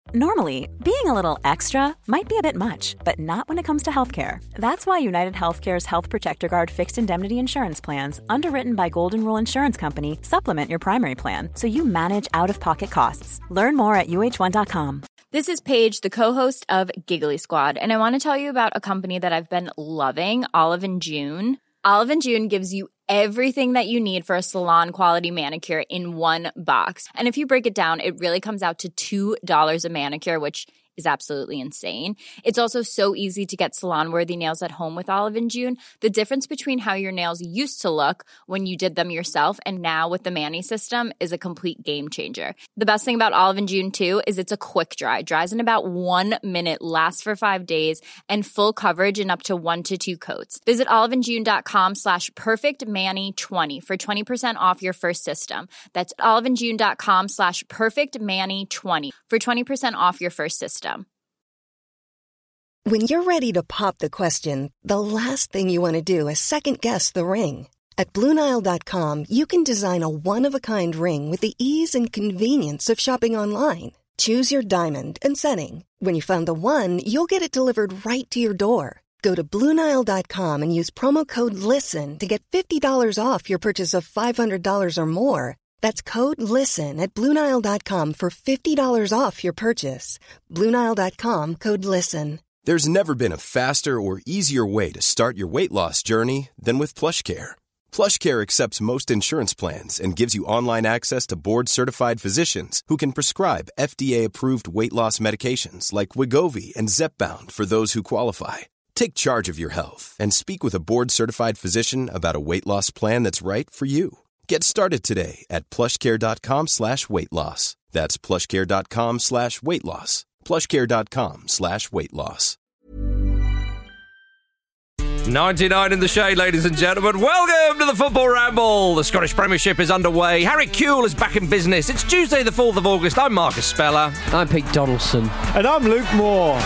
Normally, being a little extra might be a bit much, but not when it comes to healthcare. That's why United Healthcare's Health Protector Guard fixed indemnity insurance plans, underwritten by Golden Rule Insurance Company, supplement your primary plan so you manage out-of-pocket costs. Learn more at uh1.com. This is Paige, the co-host of Giggly Squad, and I want to tell you about a company that I've been loving, Olive & June. Olive & June gives you everything that you need for a salon-quality manicure in one box. And if you break it down, it really comes out to $2 a manicure, which is absolutely insane. It's also so easy to get salon-worthy nails at home with Olive & June. The difference between how your nails used to look when you did them yourself and now with the Mani system is a complete game changer. The best thing about Olive & June, too, is it's a quick dry. Dries in about 1 minute, lasts for 5 days, and full coverage in up to 1 to 2 coats. Visit oliveandjune.com/perfectmani20 for 20% off your first system. That's oliveandjune.com/perfectmani20 for 20% off your first system. When you're ready to pop the question, the last thing you want to do is second-guess the ring. At BlueNile.com, you can design a one-of-a-kind ring with the ease and convenience of shopping online. Choose your diamond and setting. When you find the one, you'll get it delivered right to your door. Go to BlueNile.com and use promo code LISTEN to get $50 off your purchase of $500 or more. That's code LISTEN at BlueNile.com for $50 off your purchase. BlueNile.com, code LISTEN. There's never been a faster or easier way to start your weight loss journey than with PlushCare. PlushCare accepts most insurance plans and gives you online access to board-certified physicians who can prescribe FDA-approved weight loss medications like Wegovy and Zepbound for those who qualify. Take charge of your health and speak with a board-certified physician about a weight loss plan that's right for you. Get started today at plushcare.com/weight loss. That's plushcare.com/weight loss. plushcare.com/weight loss. 99 in the shade, ladies and gentlemen. Welcome to the Football Ramble. The Scottish Premiership is underway. Harry Kewell is back in business. It's Tuesday the 4th of August. I'm Marcus Speller. I'm Pete Donaldson. And I'm Luke Moore.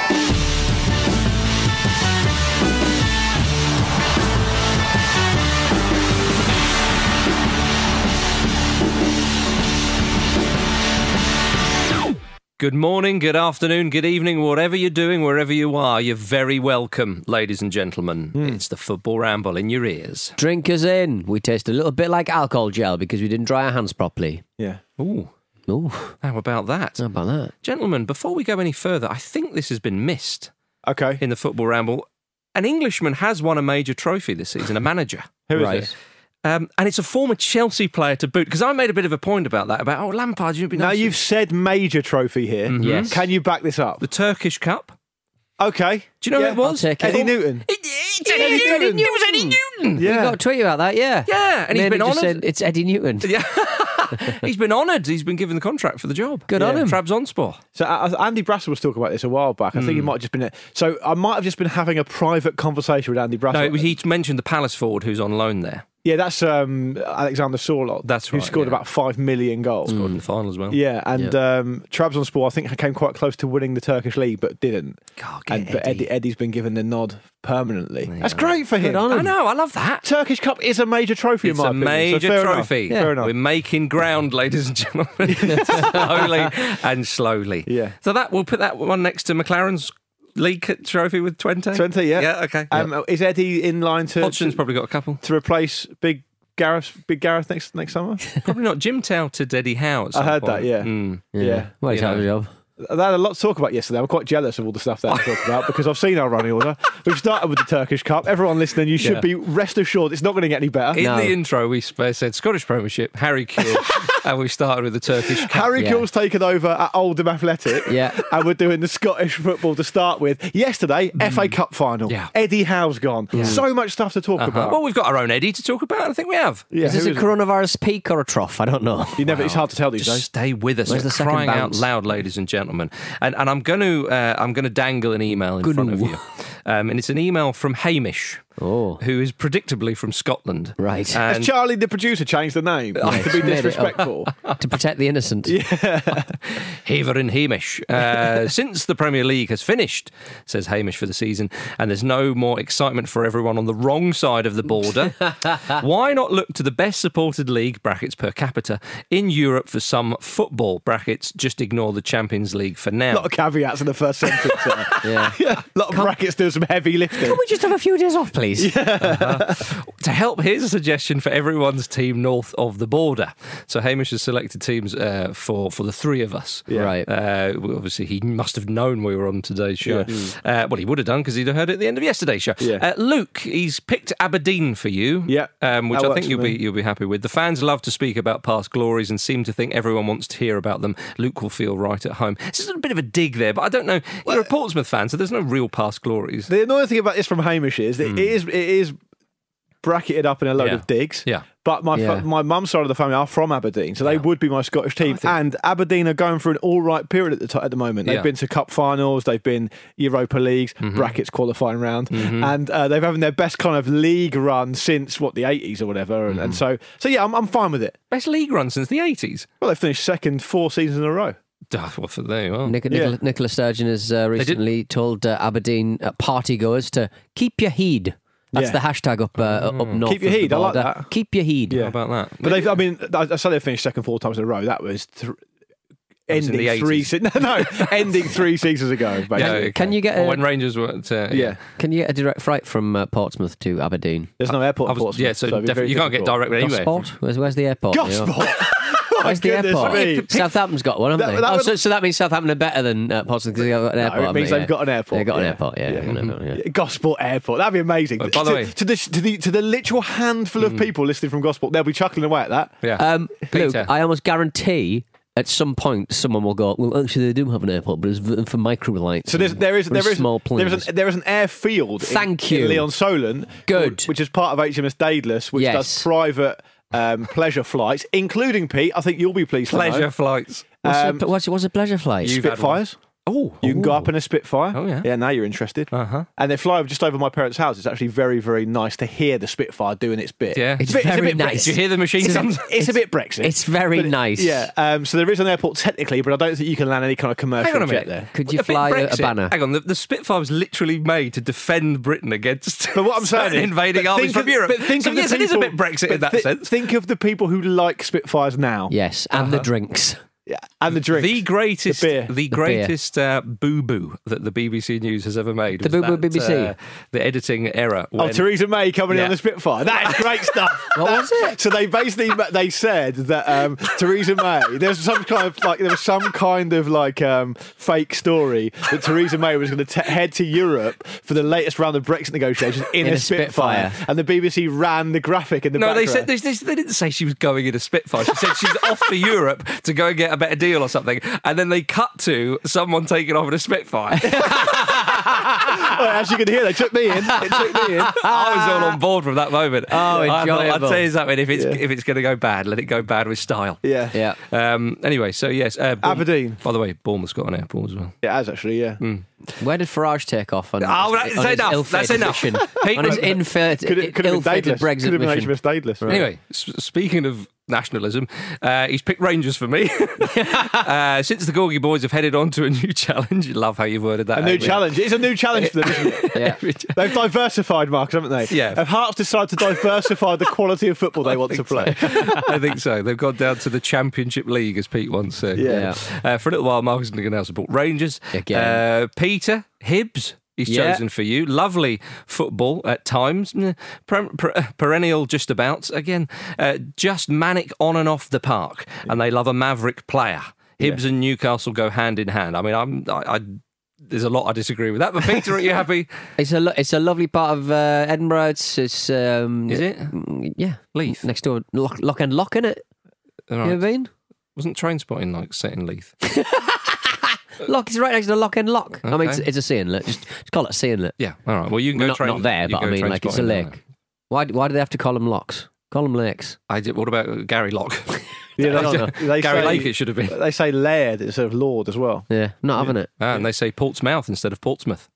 Good morning, good afternoon, good evening, whatever you're doing, wherever you are, you're very welcome, ladies and gentlemen. It's the Football Ramble in your ears. Drink us in. We taste a little bit like alcohol gel because we didn't dry our hands properly. Yeah. Ooh. Ooh. How about that? How about that? Gentlemen, before we go any further, I think this has been missed. Okay. In the Football Ramble. An Englishman has won a major trophy this season, a manager. Who is it? And it's a former Chelsea player to boot, because I made a bit of a point about that, about, Lampard, you'd be nice. Now you've said major trophy here. Mm-hmm. Yes. Can you back this up? The Turkish Cup. Okay. Do you know who it was? I'll take it. Eddie Newton. It's Eddie Newton. It was Eddie Newton. You Yeah. got a tweet about that, yeah. Yeah, and he's been just honoured. said it's Eddie Newton. Yeah. He's been honoured. He's been given the contract for the job. Good on him. Trabzonspor. So Andy Brassel was talking about this a while back. I think he might have just been... So I might have just been having a private conversation with Andy Brassel. No, he mentioned the Palace forward who's on loan there. Yeah, that's Alexander Sorloth. That's who right, scored yeah. about 5 million goals. Scored in the final as well. Yeah, and Trabzonspor, I think, came quite close to winning the Turkish league, but didn't. God, But Eddie's been given the nod permanently. Yeah. That's great for him. Good on him. I know, I love that. Turkish Cup is a major trophy, It's in my a opinion. major So fair trophy. Enough. Fair enough. We're making ground, ladies and gentlemen. Slowly and slowly. Yeah. So we'll put that one next to McLaren's league trophy with 20. 20, yeah. Yeah, okay. Is Eddie in line Hodgson's probably got a couple. to replace Big Gareth next summer? Probably not. Jim touted Eddie Howe at some I heard point. that, yeah. Mm. Well, he's You out of a know. job. They had a lot to talk about yesterday. I'm quite jealous of all the stuff they had to talk about because I've seen our running order. We've started with the Turkish Cup. Everyone listening, you should be rest assured it's not going to get any better. In the intro, we said Scottish Premiership, Harry Kewell, and we started with the Turkish Cup. Harry Kewell's taken over at Oldham Athletic, and we're doing the Scottish football to start with. Yesterday, FA Cup final. Yeah. Eddie Howe's gone. So much stuff to talk about. Well, we've got our own Eddie to talk about, and I think we have. Yeah, Is this who a coronavirus peak or a trough? I don't know. It's hard to tell these Just days. stay with us. Where's the second Crying out bounce? loud, ladies and gentlemen. And I'm going to dangle an email in front of you. And it's an email from Hamish. Oh. who is predictably from Scotland. Right. Has And Charlie the producer changed the name to be Made it up. disrespectful? To protect the innocent. Haver and Hamish. Since the Premier League has finished, says Hamish, for the season, and there's no more excitement for everyone on the wrong side of the border, why not look to the best supported league, brackets per capita, in Europe for some football, brackets, just ignore the Champions League for A now. lot of caveats in the first sentence there. Yeah. A lot of brackets doing some heavy lifting. Can we just have a few days off, please? To help, here's a suggestion for everyone's team north of the border. So Hamish has selected teams for the three of us. Yeah. Right. Obviously, he must have known we were on today's show. Well, he would have done because he'd have heard it at the end of yesterday's show. Yeah. Luke, he's picked Aberdeen for you. Yeah, which that I think works you'll for me. be happy with. The fans love to speak about past glories and seem to think everyone wants to hear about them. Luke will feel right at home. This is a bit of a dig there, but I don't know. You're a Portsmouth fan, so there's no real past glories. The annoying thing about this from Hamish is that it is bracketed up in a load of digs. Yeah. But my mum's side of the family are from Aberdeen, so they would be my Scottish team. And Aberdeen are going through an all right period at the moment. They've been to cup finals, they've been Europa Leagues, brackets qualifying round, and they've having their best kind of league run since the 80s or whatever. And so yeah, I'm fine with it. Best league run since the 80s. Well, they've finished second 4 seasons in a row. Well, for there you are. Nicola Sturgeon has recently told Aberdeen partygoers to keep your heed. That's the hashtag up north. Keep your of the heed, I like border. that. Keep your heed. How about that? But I say they finished second 4 times in a row. That was in the 80s. ending 3 seasons ago. Basically. Yeah, okay. Can you get when Rangers were Can you get a direct flight from Portsmouth to Aberdeen? There's no airport in Portsmouth. Yeah, so it'd be very definitely you can't get difficult. direct anywhere. Gosport? Where's the airport? Gosport! Where's the airport? me. Southampton's got one, haven't they? So that means Southampton are better than Portsmouth because they've got an airport. it means haven't they've got an airport. They've got an Yeah. airport, yeah. Gosport Airport. That'd be amazing. By the way- to the literal handful of people listening from Gosport, they'll be chuckling away at that. Yeah. Luke, Peter. I almost guarantee at some point someone will go, well, actually they do have an airport, but it's for microlights. So there is small planes. there is an airfield. Thank in you. Leon Solent. Good. Which is part of HMS Daedalus, which Yes. does private pleasure flights, including Pete. I think you'll be pleased. to know, Pleasure flights. What's a pleasure flight? You've had Spitfires. Oh, You can go up in a Spitfire. Oh, yeah. Yeah, now you're interested. And they fly just over my parents' house. It's actually very, very nice to hear the Spitfire doing its bit. Yeah. It's a very bit nice. Did you hear the machine guns? It's a bit Brexit. It's very but nice. Yeah. So there is an airport technically, but I don't think you can land any kind of commercial Hang on a jet minute. there. Could you A bit fly a Brexit. banner? Hang on, the Spitfire was literally made to defend Britain against But what I'm saying is, invading but armies think from of- Europe. But think So of the yes, it is a people- bit Brexit but in that sense. Think of the people who like Spitfires now. Yes, and the drinks. Yeah, and the drinks. The greatest, The beer. the greatest boo-boo that the BBC News has ever made. The was boo-boo that, BBC? The editing error. Oh, when- Theresa May coming in Yeah. on the Spitfire. That is great stuff. What was it? So they basically said that Theresa May, there was some kind of fake story that Theresa May was going to head to Europe for the latest round of Brexit negotiations in a Spitfire. And the BBC ran the graphic in the No, background. they didn't say she was going in a Spitfire. She said she was off to Europe to go and get a better deal or something. And then they cut to someone taking off in a Spitfire. Well, as you can hear, they took me in. It took me in. I was all on board from that moment. Oh, I thought, I'd enjoyable. tell you something. If it's going to go bad, let it go bad with style. Yeah. Yeah. Anyway, so yes, Aberdeen. By the way, Bournemouth's got an airport as well. It has actually, yeah. Where did Farage take off on, that's on his enough. ill-fated That's enough. mission? On his Could have been ill-fated Daedalus. Could Brexit have been mission? HMS Daedalus. Anyway, speaking of nationalism, he's picked Rangers for me. Since the Gorgie boys have headed on to a new challenge, you love how you've worded that. A new haven't you? challenge. It's a new challenge for them, isn't it? Yeah. They've diversified, Marcus, haven't they? Yeah. Have Hearts decided to diversify the quality of football they want to play? I think so. They've gone down to the Championship League, as Pete once said. Yeah. For a little while, Marcus is going to now support Rangers. Again. Peter Hibbs. He's Yeah. chosen for you. Lovely football at times. Perennial just about. Again, just manic on and off the park. And they love a maverick player. Hibbs and Newcastle go hand in hand. I mean, there's a lot I disagree with that. But Peter, are you happy? It's a lovely part of Edinburgh. It's Is it? Yeah, Leith. next door, Lock and Lock, innit? All You know right. what I mean? Wasn't train spotting like set in Leith? Lock is right next to Lock and Lock. I mean, Okay. it's a sea inlet. Just call it a sea inlet. Yeah. All right. Well, you can go not, train. not there, you but can I go mean, train like it's a spotting lake. there. Why do they have to call them locks? Call them lakes. What about Gary Locke? Yeah, they Gary say- Lake, it should have been. They say Laird instead of Lord as well. Yeah, not having it. And they say Portsmouth instead of Portsmouth.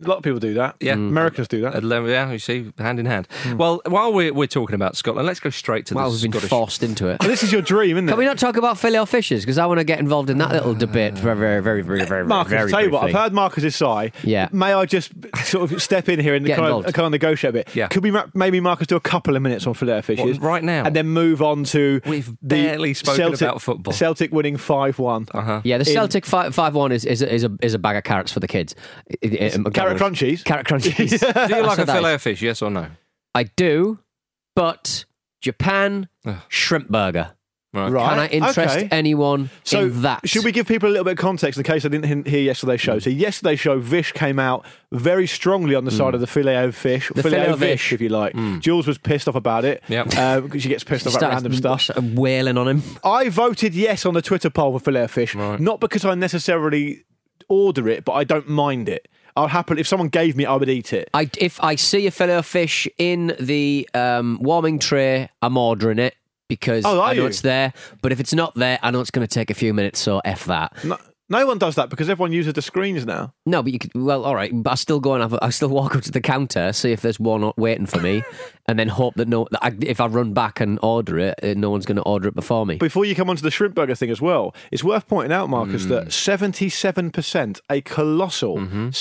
A lot of people do that. Yeah. Americans do that. Yeah, you see, hand in hand. Well, while we're talking about Scotland, let's go straight to the we've been Scottish. forced into it. Well, this is your dream, isn't it? Can we not talk about filet-o-fishes? Because I want to get involved in that little debate very Marcus, very tell you what, I've briefly. heard Marcus's sigh. Yeah. May I just sort of step in here and Get kind involved. of negotiate a bit? Yeah. Could we maybe, Marcus, do a couple of minutes on filet-o-fishes? What, right now? And then move on to We've the barely spoken about football. Celtic winning 5-1. Yeah, the Celtic 5-1 is a bag of carrots for the kids. Carrot crunchies? Carrot crunchies. Do you like a So that filet is- of fish, yes or no? I do, but Japan shrimp burger. Right. Right. Can I interest okay. anyone So in that? should we give people a little bit of context in case I didn't hear yesterday's show? So yesterday's show, Vish came out very strongly on the side of the filet-o-fish, The filet-o-fish, if you like. Jules was pissed off about it. Yep. Because she gets pissed off about random stuff. Wailing on him. I voted yes on the Twitter poll for filet-o-fish, not because I necessarily order it, but I don't mind it. I'll happily, if someone gave me it, I would eat it. If I see a fillet of fish in the warming tray, I'm ordering it because Oh, are I know you? it's there. But if it's not there, I know it's going to take a few minutes, so F that. No one does that because everyone uses the screens now. No, but you could. Well, all right. But I still go and I still walk up to the counter, see if there's one waiting for me, and then hope that if I run back and order it, no one's going to order it before me. Before you come onto the shrimp burger thing as well, it's worth pointing out, Marcus, that 77%, a colossal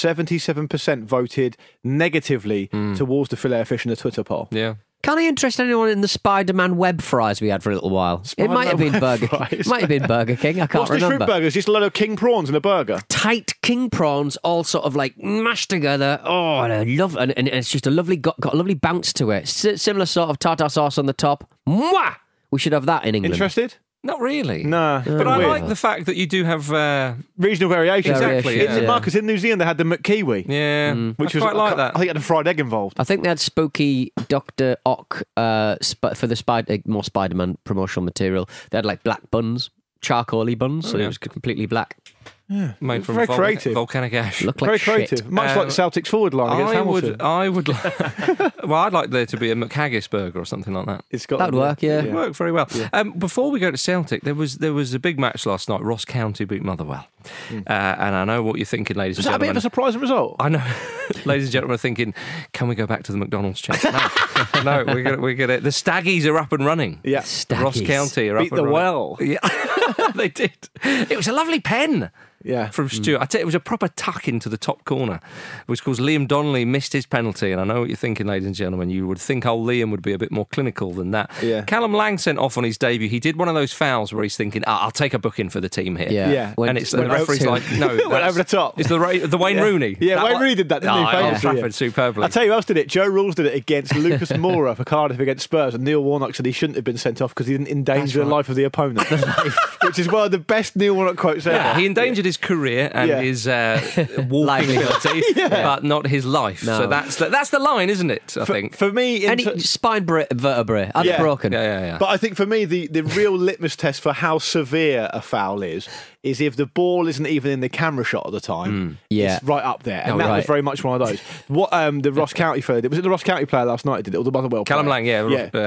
77% voted negatively towards the filet-o-fish in the Twitter poll. Yeah. Can I interest anyone in the Spider-Man web fries we had for a little while? It might have been Spider-Man Burger. web fries. It might have been Burger King. I can't What's the remember. shrimp burger? It's just a load of king prawns in a burger. Tight king prawns, all sort of like mashed together. Oh, and I love, and it's just a lovely got a lovely bounce to it. Similar sort of tartar sauce on the top. Mwah! We should have that in England. Interested? Not really. Nah. But I weird. like the fact that you do have... Regional variations. Exactly, In yeah. Marcus, in New Zealand, they had the McKiwi. Yeah, Which I was quite like that. I think it had a fried egg involved. I think they had spooky Dr. Ock for the more Spider-Man promotional material. They had like black buns, charcoaly buns, so yeah. it was completely black. Made from Very creative. volcanic ash. Looked Very like creative. shit. Much like Celtic's forward line against Hamilton. I would. Well, I'd like there to be a McHaggis burger or something like that. It's got That'd work, yeah. It'd work very well. Before we go to Celtic, there was a big match last night. Ross County beat Motherwell, and I know what you're thinking, ladies Was and that a bit gentlemen. of a surprising result? I know, ladies and gentlemen, are thinking, can we go back to the McDonald's chat? No, we're gonna. The Staggies are up and running. Yeah. Ross County are Beat up the and running. well. Yeah, they did. It was a lovely pen. Yeah. From Stuart. I tell you, it was a proper tuck into the top corner, which caused Liam Donnelly missed his penalty. And I know what you're thinking, ladies and gentlemen. You would think old Liam would be a bit more clinical than that. Yeah. Callum Lang sent off on his debut. He did one of those fouls where he's thinking, I'll take a booking for the team here. Yeah. Yeah. And it's the referee's like, no. Went over the top. It's the Wayne Rooney. Yeah, That Wayne one- Rooney did that, didn't he? Old Famously, Trafford, yeah. superbly. I'll tell you who else did it. Joe Rules did it against Lucas Moura for Cardiff against Spurs, and Neil Warnock said he shouldn't have been sent off because he didn't endanger the life of the opponent. Which is one of the best Neil Warnock quotes ever. Yeah, he endangered his career and Yeah. his walking ability, but not his life. No. So that's the line, isn't it? I think. For me, Any spine vertebrae, are they Yeah. broken? Yeah. But I think for me, the real litmus test for how severe a foul is if the ball isn't even in the camera shot at the time. Yeah. It's right up there. And Oh, that was right. very much one of those. What the Ross County player did, was it the Ross County player last night did it, or the Motherwell player? Callum Lang, yeah.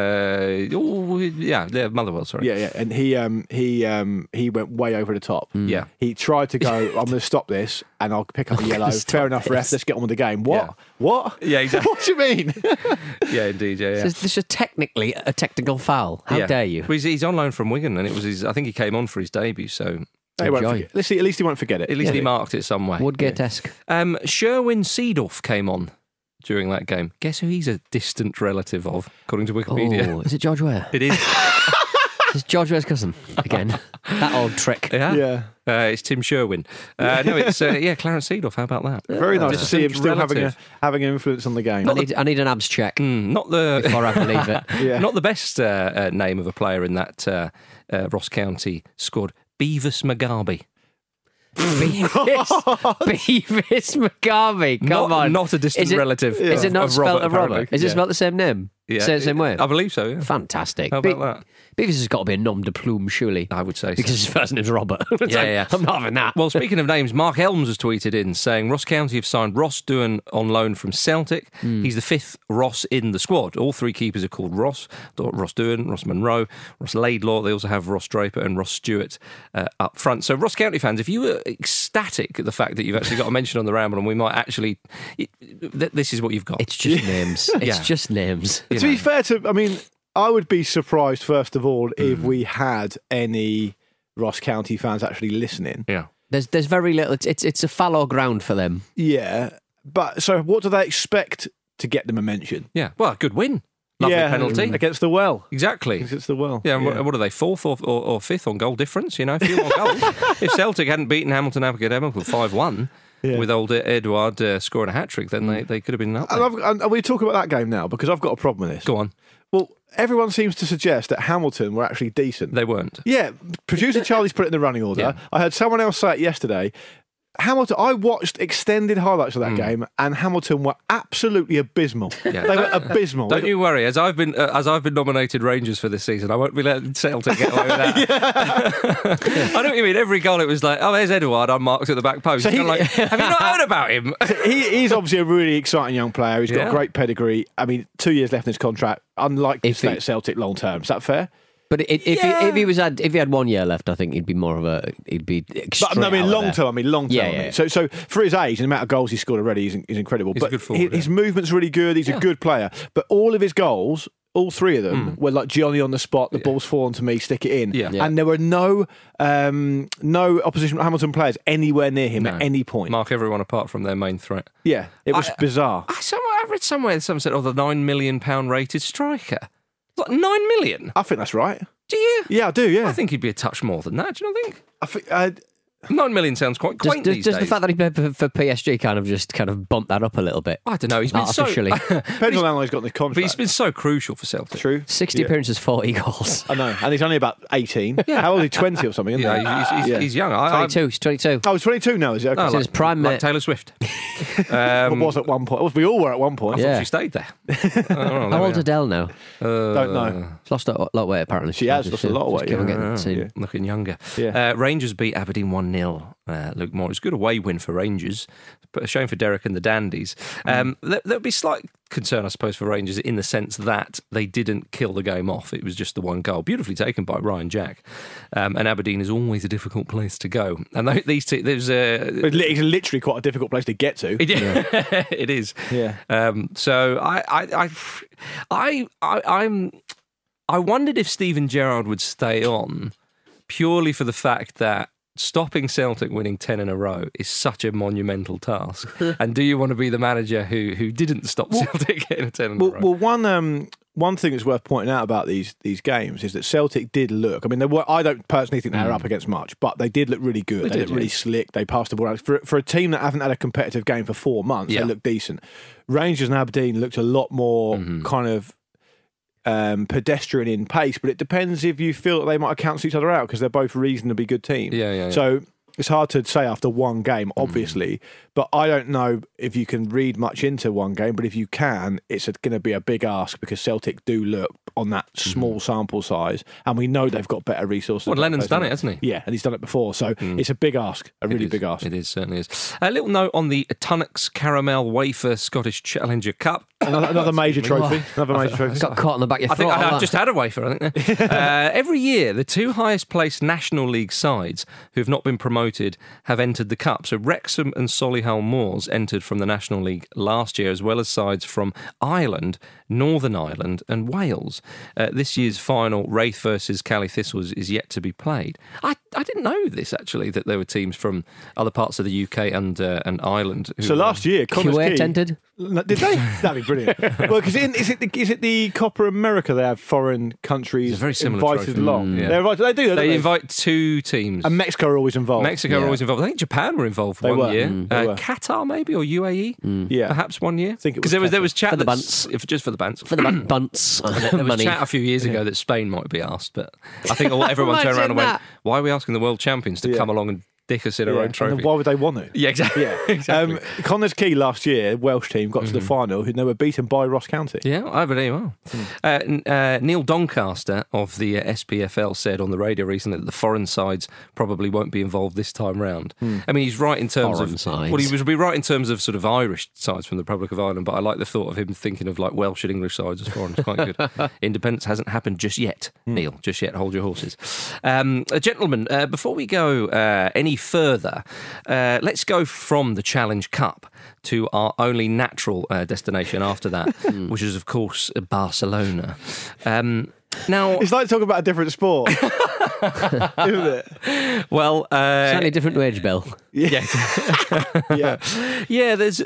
Yeah. Motherwell, sorry. Yeah, and he went way over the top. Yeah. He tried to go, I'm going to stop this and I'll pick up a yellow. Fair enough, ref, let's get on with the game. What? Yeah. What? Yeah, exactly. What do you mean? Yeah, indeed, yeah. This is technically a technical foul. How Yeah. dare you? Well, he's on loan from Wigan, and it was I think he came on for his debut, so He won't Enjoy. forget. At least he won't forget it. at least he marked it some way. Woodgate-esque. Sherwin Seedorf came on during that game. Guess who he's a distant relative of, according to Wikipedia? Oh, is it George Ware? It is. It's George Ware's cousin again. That old trick. Yeah. Yeah. It's Tim Sherwin. No, it's Clarence Seedorf. How about that? Very nice to see him still relative. having an influence on the game. I need an abs check Not the before I believe it. Yeah. not the best name of a player in that Ross County squad. Beavis McGarvey. Beavis McGarvey. Come on. Not a distant Is it- relative. Is it not of spelled Robert, a Robert? apparently. Is it spelled the same name? Yeah. Same way? I believe so, yeah. Fantastic. How about that? Beavis has got to be a nom de plume, surely. I would say so. Because his first name's Robert. Yeah. I'm not having that. Well, speaking of names, Mark Elms has tweeted in saying Ross County have signed Ross Doohan on loan from Celtic. He's the 5th Ross in the squad. All 3 keepers are called Ross Doohan, Ross Monroe, Ross Laidlaw. They also have Ross Draper and Ross Stewart up front. So Ross County fans, if you were ecstatic at the fact that you've actually got a mention on the Ramble and we might actually... This is what you've got. It's just names. It's just names. To be fair I would be surprised, first of all, if we had any Ross County fans actually listening. Yeah. There's very little. It's a fallow ground for them. Yeah. But so what do they expect to get them a mention? Yeah. Well, a good win. Lovely penalty. Against the Well. Exactly. Against the Well. Yeah, what are they, 4th or 5th on goal difference? You know, a few more goals. If Celtic hadn't beaten Hamilton Academical 5-1 with old Edouard scoring a hat-trick, then they could have been up there. And we talk about that game now because I've got a problem with this. Go on. Well, everyone seems to suggest that Hamilton were actually decent. They weren't. Yeah, producer Charlie's put it in the running order. Yeah. I heard someone else say it yesterday. Hamilton, I watched extended highlights of that game, and Hamilton were absolutely abysmal. Yeah. They were abysmal. Don't you worry, as I've been nominated Rangers for this season, I won't be letting Celtic get away with that. I know what you mean. Every goal, it was like, oh, there's Edouard unmarked at the back post. So have you not heard about him? He's obviously a really exciting young player. He's got a great pedigree. I mean, 2 years left in his contract. Unlikely to stay at Celtic long term. Is that fair? But if he had 1 year left, I think he'd be more of a But I mean, long term. Yeah. So for his age and the amount of goals he's scored already, he's incredible. He's but a good forward, his movement's really good. He's a good player. But all of his goals, all 3 of them, were like Johnny on the spot. The ball's fallen to me, stick it in. Yeah. And there were no opposition Hamilton players anywhere near him at any point. Mark everyone apart from their main threat. Yeah, it was bizarre. I read somewhere someone said, the £9 million rated striker. Like 9 million? I think that's right. Do you? Yeah, I do, yeah. I think he'd be a touch more than that, do you not think? I think... 9 million sounds quite quaint these does days. the fact that he played for PSG kind of bump that up a little bit? I don't know. He's been artificially. Depends on how long he's got in the contract. But he's been so crucial for Celtic. True. 60 appearances, 40 goals. I know. And he's only about 18. How old is he? 20 or something, isn't he? He's young. 22. He's 22. Oh, he's 22 now, is it? Okay. No, It's his prime like mate. Taylor Swift. What was at one point? Well, we all were at one point. I thought she stayed there. How old's Adele now? Don't know. She's lost a lot of weight, apparently. She has lost a lot of weight. Keep on getting seen. Looking younger. Yeah. Rangers beat Aberdeen 1-0. Luke Moore. It's a good away win for Rangers, but a shame for Derek and the Dandies. There'll be slight concern, I suppose, for Rangers in the sense that they didn't kill the game off. It was just the one goal, beautifully taken by Ryan Jack. And Aberdeen is always a difficult place to go. And these two, It's literally quite a difficult place to get to. It is. Yeah. So I wondered if Steven Gerrard would stay on purely for the fact that stopping Celtic winning 10 in a row is such a monumental task. And do you want to be the manager who didn't stop Celtic getting a 10 in a row? Well, one thing that's worth pointing out about these games is that Celtic did look. I mean, I don't personally think they were up against much, but they did look really good. They looked really slick. They passed the ball out. For a team that haven't had a competitive game for 4 months, they looked decent. Rangers and Aberdeen looked a lot more kind of pedestrian in pace, but it depends if you feel that they might have cancelled each other out because they're both reasonably good teams. Yeah. So it's hard to say after one game, obviously, but I don't know if you can read much into one game, but if you can, it's going to be a big ask because Celtic do look on that small sample size, and we know they've got better resources. Well, Lennon's done it, hasn't he? Yeah, and he's done it before, so it's a big ask, a really big ask. It is, certainly is. A little note on the Tunnocks Caramel Wafer Scottish Challenger Cup. Another major trophy. Got caught in the back of your throat. I just had a wafer, I think. Every year, the 2 highest placed National League sides who have not been promoted have entered the Cup. So Wrexham and Solihull Moors entered from the National League last year, as well as sides from Ireland, Northern Ireland and Wales. This year's final, Wraith versus Cali Thistles, is yet to be played. I didn't know this, actually, that there were teams from other parts of the UK and Ireland. So last year, Connors Kuwait Key entered. Did they? That'd be brilliant. Well, because is it the Copa America? They have foreign countries It's a very similar invited trophy. along. Yeah. They're invited. They do. Don't They invite 2 teams. and Mexico are always involved. Mexico are always involved. I think Japan were involved They one were. year. They were. Qatar maybe, or UAE, Yeah. perhaps one year. I think it because was there was chat For the that's- if just for the bunts. For the bunts. There was money. chat a few years ago that Spain might be asked, but I think everyone turned around and went, that. "Why are we asking the world champions to come along and dick us in our own And trophy. then why would they want it? Yeah, exactly. Yeah. exactly. Connors Key last year, Welsh team, got to the final, and they were beaten by Ross County. Yeah, I believe well. Neil Doncaster of the SPFL said on the radio recently that the foreign sides probably won't be involved this time round. I mean, he's right in terms Foreign of sides. well, he would be right in terms of sort of Irish sides from the Republic of Ireland. But I like the thought of him thinking of like Welsh and English sides as foreign. It's quite good. Independence hasn't happened just yet, Neil. Just yet. Hold your horses, gentlemen. Before we go any further, let's go from the Challenge Cup to our only natural destination after that, which is, of course, Barcelona. Now, It's like talking about a different sport, isn't it? well, Slightly different wage bill. yeah, Yeah. yeah. There's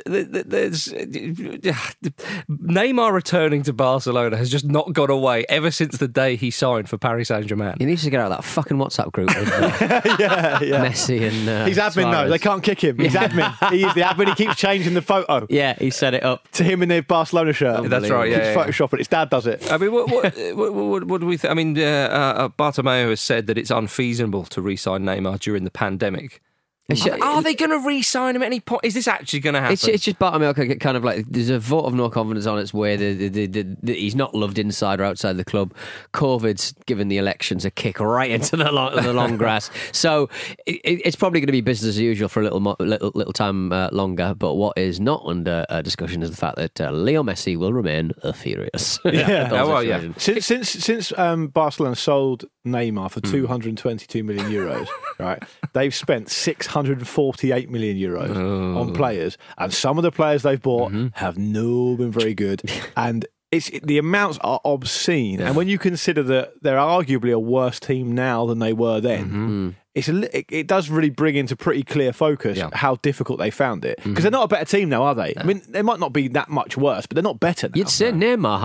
Neymar returning to Barcelona has just not gone away ever since the day he signed for Paris Saint-Germain. He needs to get out of that fucking WhatsApp group with yeah. Messi and He's admin, though. Suarez. They can't kick him. He's admin. He is the admin. He keeps changing the photo Yeah, he set it up. to him in the Barcelona shirt. That's right. Keeps Yeah, yeah. photoshopping. His dad does it. I mean, what do we think? I mean, Bartomeu has said that it's unfeasible to re-sign Neymar during the pandemic. Are they going to re-sign him at any point? Is this actually going to happen? It's just Bartomeu kind of like there's a vote of no confidence on its way. He's not loved inside or outside the club. COVID's given the elections a kick right into the long grass. So it's probably going to be business as usual for a little time longer. But what is not under discussion is the fact that Leo Messi will remain furious. Yeah. Oh, well, yeah. Since Barcelona sold Neymar for 222 million euros, right? They've spent 648 million euros on players, and some of the players they've bought have not been very good, and the amounts are obscene. And when you consider that they're arguably a worse team now than they were then, it does really bring into pretty clear focus how difficult they found it, because they're not a better team now, are they? I mean, they might not be that much worse, but they're not better now. You'd say Neymar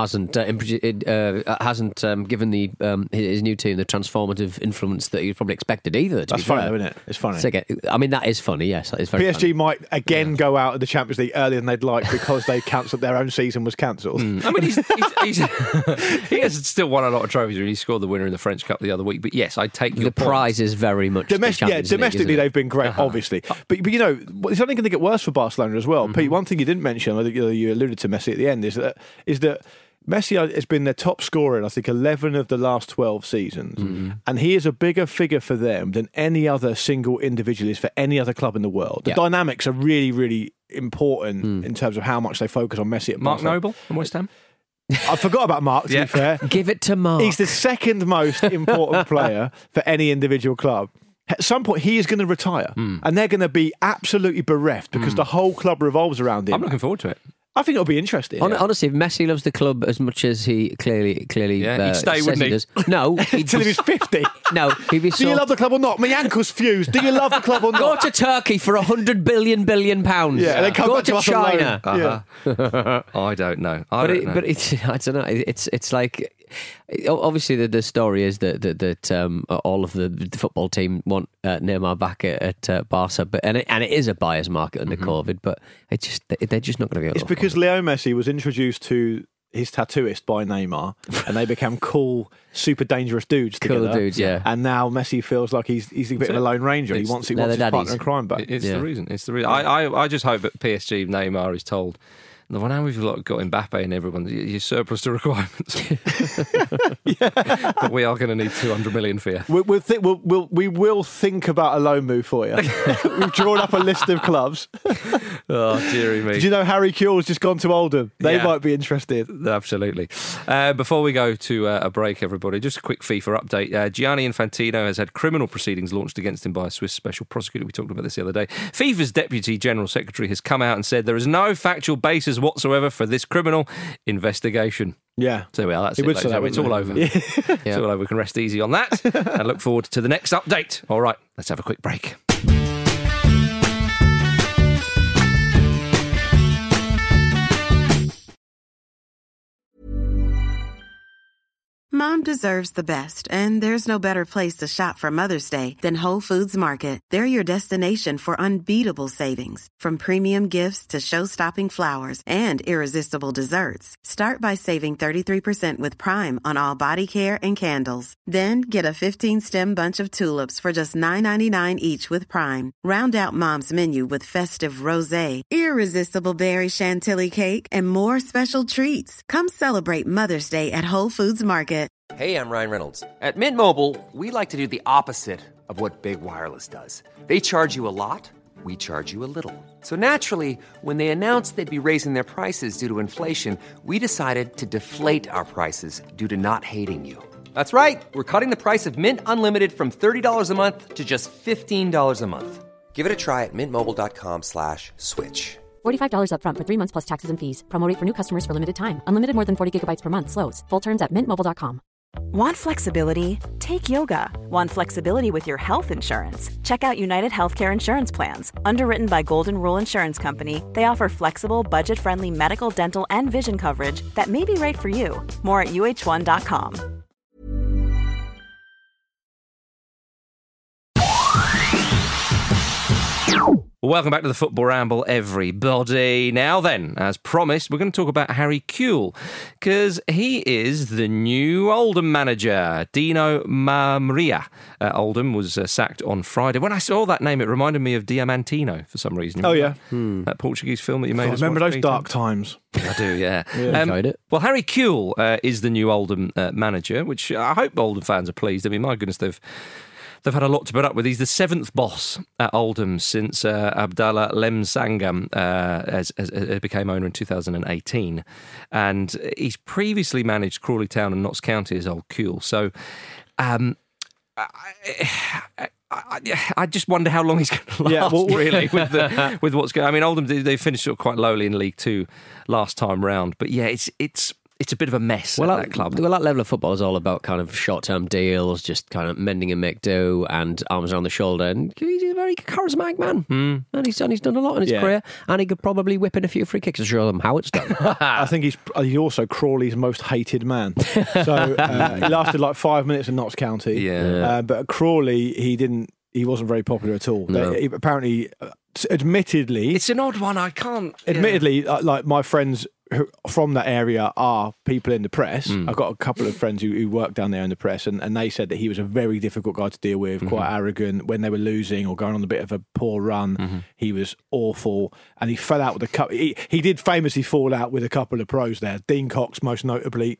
hasn't given his new team the transformative influence that you probably expected either. That's funny, though, isn't it? It's funny. I mean, that is funny. Yes, that is very PSG funny. might again go out of the Champions League earlier than they'd like because they cancelled their own season was cancelled. I mean, he has still won a lot of trophies. He scored the winner in the French Cup the other week. But yes, I take your The point. prize is very much the Champions League, domestically isn't it? they've been great, obviously. But you know, it's only going to get worse for Barcelona as well. Pete, one thing you didn't mention, I think you alluded to Messi at the end, is that Messi has been their top scorer in, I think, 11 of the last 12 seasons. And he is a bigger figure for them than any other single individual is for any other club in the world. The dynamics are really, really important in terms of how much they focus on Messi at Mark Barcelona. Noble from West Ham. I forgot about Mark, to be fair. Give it to Mark. He's the second most important player for any individual club. At some point, he is going to retire, and they're going to be absolutely bereft because the whole club revolves around him. I'm looking forward to it. I think it'll be interesting. Honestly, if Messi loves the club as much as he clearly he'd stay, says wouldn't he? does, no, Until he was 50. no, he'd be Do you love the club or not? My ankle's fused. Do you love the club or Go not? to Turkey for £100 billion. Yeah, and then come Go back to to us China. alone. Yeah. I don't know. I don't know. It's like obviously the story is that all of the football team want Neymar back at Barca, but and it is a buyer's market under COVID, but they're just not going to go. It's because Leo Messi was introduced to his tattooist by Neymar, and they become cool, super dangerous dudes together. Cool dudes, yeah. And now Messi feels like he's a bit of a lone ranger. He wants his partner in crime back. It's the reason. It's the reason. I just hope that PSG Neymar is told, well, now we've got Mbappe and everyone, you're surplus to requirements. But we are going to need 200 million for you. We will think about a loan move for you. We've drawn up a list of clubs. Oh, dearie me. Did you know Harry Kewell's just gone to Oldham? They Yeah. might be interested. Absolutely. Before we go to a break, everybody, just a quick FIFA update. Gianni Infantino has had criminal proceedings launched against him by a Swiss special prosecutor. We talked about this the other day. FIFA's Deputy General Secretary has come out and said there is no factual basis whatsoever for this criminal investigation. Yeah. So we are. That's He it. would Ladies say and that, gentlemen. It's all wouldn't over. It's all over. We can rest easy on that and look forward to the next update. All right, let's have a quick break. Mom deserves the best, and there's no better place to shop for Mother's Day than Whole Foods Market. They're your destination for unbeatable savings, from premium gifts to show-stopping flowers and irresistible desserts. Start by saving 33% with Prime on all body care and candles. Then get a 15-stem bunch of tulips for just $9.99 each with Prime. Round out Mom's menu with festive rosé, irresistible berry chantilly cake, and more special treats. Come celebrate Mother's Day at Whole Foods Market. Hey, I'm Ryan Reynolds. At Mint Mobile, we like to do the opposite of what Big Wireless does. They charge you a lot, we charge you a little. So naturally, when they announced they'd be raising their prices due to inflation, we decided to deflate our prices due to not hating you. That's right. We're cutting the price of Mint Unlimited from $30 a month to just $15 a month. Give it a try at mintmobile.com/switch. $45 up front for 3 months plus taxes and fees. Promo rate for new customers for limited time. Unlimited more than 40 gigabytes per month. Slows full terms at mintmobile.com. Want flexibility? Take yoga. Want flexibility with your health insurance? Check out United Healthcare Insurance Plans. Underwritten by Golden Rule Insurance Company, they offer flexible, budget-friendly medical, dental, and vision coverage that may be right for you. More at uh1.com. Welcome back to the Football Ramble, everybody. Now then, as promised, we're going to talk about Harry Kewell, because he is the new Oldham manager. Dino Maamria at Oldham was sacked on Friday. When I saw that name, it reminded me of Diamantino for some reason. Oh, yeah. That Portuguese film that you made. I remember those dark times. I do, yeah. Enjoyed it. Well, Harry Kewell is the new Oldham manager, which I hope Oldham fans are pleased. I mean, my goodness, they've had a lot to put up with. He's the seventh boss at Oldham since Abdallah Lemsangam became owner in 2018. And he's previously managed Crawley Town and Notts County as Old Kewell. So I just wonder how long he's going to last, really, with what's going on. I mean, Oldham, they finished quite lowly in League Two last time round. But yeah, it's a bit of a mess at that club. Well, that level of football is all about kind of short-term deals, just kind of mending and make do, and arms around the shoulder. And he's a very charismatic man, and he's done a lot in his career. And he could probably whip in a few free kicks to show them how it's done. I think he's also Crawley's most hated man. So he lasted like 5 minutes in Notts County. Yeah, but at Crawley, he wasn't very popular at all. No. Apparently, admittedly, it's an odd one. I can't. Admittedly, like my friends who from that area are people in the press. I've got a couple of friends who work down there in the press, and they said that he was a very difficult guy to deal with, quite arrogant. When they were losing or going on a bit of a poor run, he was awful, and he fell out with a couple. He did famously fall out with a couple of pros there, Dean Cox most notably.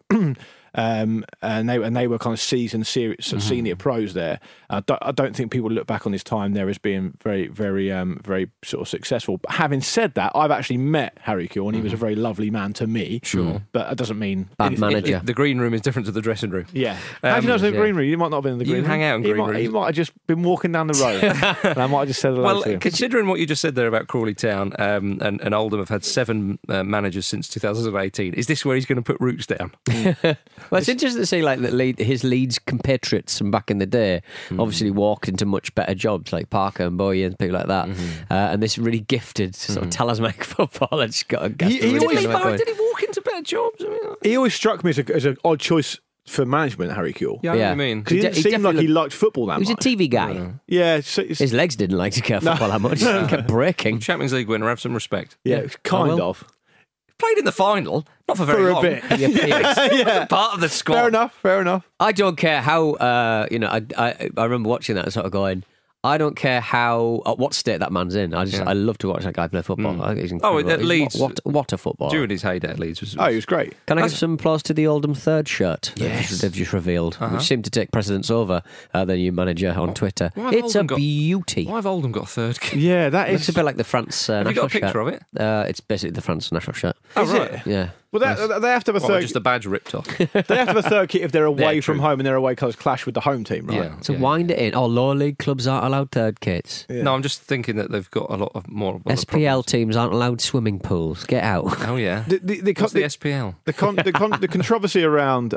And they were kind of seasoned senior pros there. I don't think people look back on his time there as being very, very, very sort of successful. But having said that, I've actually met Harry Kewell, and he was a very lovely man to me. Sure, but that doesn't mean bad manager. The green room is different to the dressing room. Yeah, how do you know it's in the green room? You might not have been in the green room. You hang out in green rooms. He might have just been walking down the road, and I might have just said hello to him. Considering what you just said there about Crawley Town, and Oldham have had 7 managers since 2018, is this where he's going to put roots down? Well, it's interesting to see like that his Leeds compatriots from back in the day obviously walked into much better jobs, like Parker and Boye and people like that, and this really gifted sort of talismanic footballer just got a did he walk into better jobs? I mean, he always struck me as an odd choice for management, Harry Kewell. Yeah, I know what you mean. Because he didn't seem like he liked football that much. He was a TV guy. Yeah. His legs didn't like to care football that much. He kept breaking. Champions League winner, have some respect. Yeah, kind of. Played in the final, not for very long. For a bit. Yeah. Part of the squad. Fair enough. I don't care how, I remember watching that and sort of going, I don't care what state that man's in. I love to watch that guy play football. I think he's incredible. At Leeds. What a footballer. During his heyday at Leeds. He was great. Can I give some applause to the Oldham third shirt they've just revealed, which seemed to take precedence over the new manager on Twitter. It's a beauty. Why have Oldham got a third kit? Yeah, that is. It's a bit like the France national shirt. Have you got a picture of it? It's basically the France national shirt. Oh, right. Yeah. Well, they have to have a third. Just the badge ripped off. They have to have a third kit if they're away from home and their away colours clash with the home team, right? Yeah. So wind it in. Lower league clubs aren't allowed third kits. Yeah. No, I'm just thinking that they've got a lot of more. SPL teams aren't allowed swimming pools. Get out. Oh yeah. The SPL? The controversy around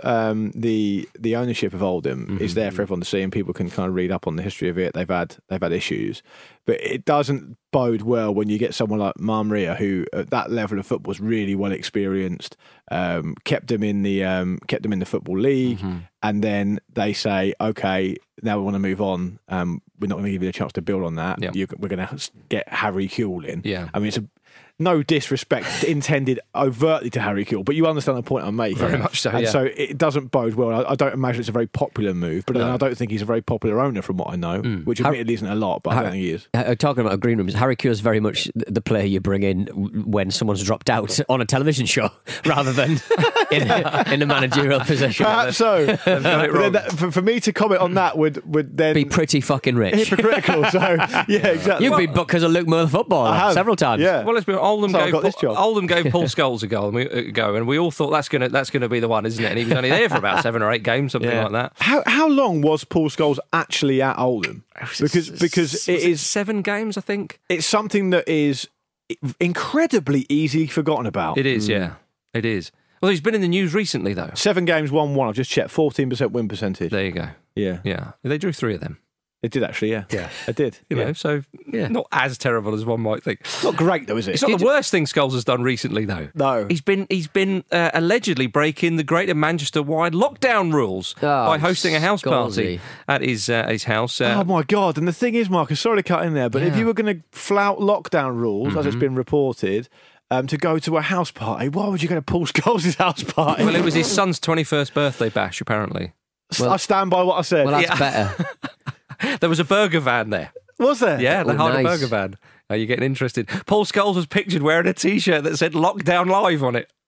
the ownership of Oldham is there for everyone to see, and people can kind of read up on the history of it. They've had issues, but it doesn't bode well when you get someone like Maamria, who at that level of football was really well experienced, kept them in the Football League, and then they say, okay, now we want to move on. We're not going to give you a chance to build on that. Yeah. We're going to get Harry Kewell in. Yeah. I mean, it's no disrespect intended overtly to Harry Kewell, but you understand the point I'm making. Very much so, And yeah. so it doesn't bode well. I don't imagine it's a very popular move, but then I don't think he's a very popular owner from what I know, which admittedly isn't a lot, but I don't think he is. Talking about green rooms, Harry Kewell's very much the player you bring in when someone's dropped out on a television show rather than in a managerial position. Perhaps so. got it But wrong. then for me to comment on that would then Be pretty fucking rich. hypocritical. So yeah, exactly. You've been booked because of Luke Moore, the footballer, I have. several times. Yeah. Well, let's be Oldham So I gave got this job. Oldham gave Paul Scholes a go, and we all thought that's gonna be the one, isn't it? And he was only there for about 7 or 8 games, something like that. How long was Paul Scholes actually at Oldham? Because Was it it is 7 games, I think. it's something that is incredibly easily forgotten about. It is, yeah, it is. Well, he's been in the news recently, though. 7 games, 1-1. I've just checked. 14% win percentage. There you go. Yeah, Yeah, they drew 3 of them. it did actually. Yeah, I did. You know, so not as terrible as one might think. Not great though, is it? It's not the worst thing Scholes has done recently, though. No. He's been allegedly breaking the Greater Manchester-wide lockdown rules by hosting a house party at his house. Oh my God! And the thing is, Marcus, sorry to cut in there, but if you were going to flout lockdown rules, as it's been reported, to go to a house party, why would you go to Paul Scholes' house party? Well, it was his son's 21st birthday bash, apparently. I stand by what I said. Well, that's better. There was a burger van there. Was there? Yeah, they Oh, hired a nice. burger van. Are you getting interested? Paul Scholes was pictured wearing a T-shirt that said "Lockdown Live" on it.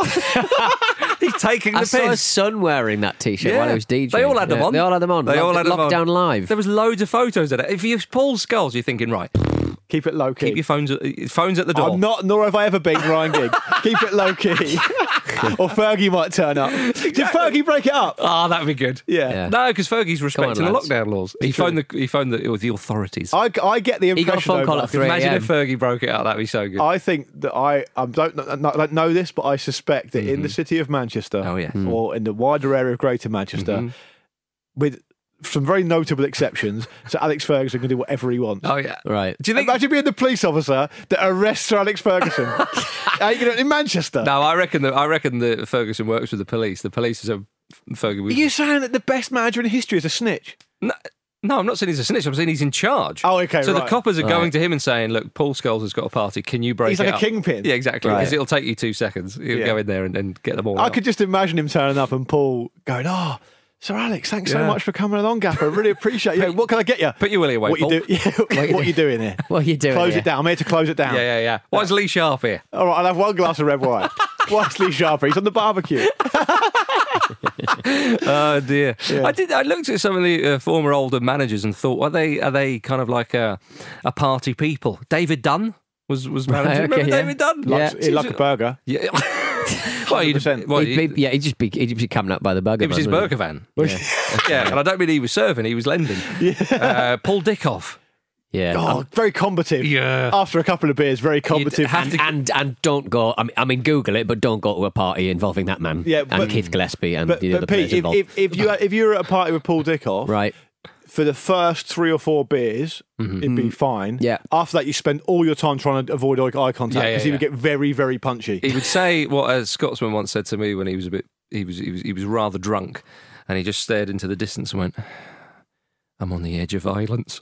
He's taking the I saw his piss. son wearing that T-shirt while he was DJing. They all had them Yeah, on. They all had them on. They all had them on. Lockdown Live. There was loads of photos of it. If you're Paul Scholes, you're thinking, right, Keep it low key. keep your phones at the door. I'm not, nor have I ever been Ryan Giggs. Keep it low key. Or Fergie might turn up. Did Fergie break it up? Oh, that'd be good. Yeah. No, because Fergie's respecting the lads. lockdown laws. He phoned the authorities. I get the He got a impression. phone though, call at Marcus, 3 Imagine a.m. if Fergie broke it out. That'd be so good. I think that I don't know this, but I suspect that in the city of Manchester, Oh, yeah. or in the wider area of Greater Manchester, with some very notable exceptions, so Alex Ferguson can do whatever he wants. Oh yeah. Right. Do you think? Imagine being the police officer that arrests Sir Alex Ferguson. How you gonna, in Manchester? No, I reckon that Ferguson works with the police. The police is a Fergie. Are you saying that the best manager in history is a snitch? No, I'm not saying he's a snitch. I'm saying he's in charge. Oh, okay, So the right. coppers are going to him and saying, "Look, Paul Scholes has got a party. Can you break He's it like a up?" kingpin. Yeah, exactly. Right. Because it'll take you 2 seconds. He'll Yeah. go in there and get them all. I out. could just imagine him turning up and Paul going, "Oh, Sir Alex, thanks so Yeah. much for coming along, Gaffer. I really appreciate you. What can I get you? Put your willy away, What you Paul. do? Yeah, what you doing here? What are you doing Close here? it down. I'm here to close it down. Yeah. Why is Lee Sharp here? All right, I'll have 1 glass of red wine. Why's Lee Sharper? He's on the barbecue. Oh dear. Yeah. I looked at some of the former Oldham managers and thought, are they kind of like a party people? David Dunn was manager. Right, okay, Remember yeah. David Dunn? He'd like a burger. Yeah. Well, 100%. He'd just be camping out by the burger. it was his man, burger van. Yeah, and I don't mean he was serving; he was lending. Paul Dickoff. Yeah. Oh, very combative. Yeah. After a couple of beers, very combative. And don't go. I mean, Google it, but don't go to a party involving that man. Yeah, and but- Keith Gillespie and but the other Pete, players involved. if you were at a party with Paul Dickoff, Right. for the first 3 or 4 beers, it'd be fine. Yeah. After that, you spend all your time trying to avoid eye contact Yeah, because he would get very, very punchy. He would say what a Scotsman once said to me when he was he was rather drunk, and he just stared into the distance and went, "I'm on the edge of violence."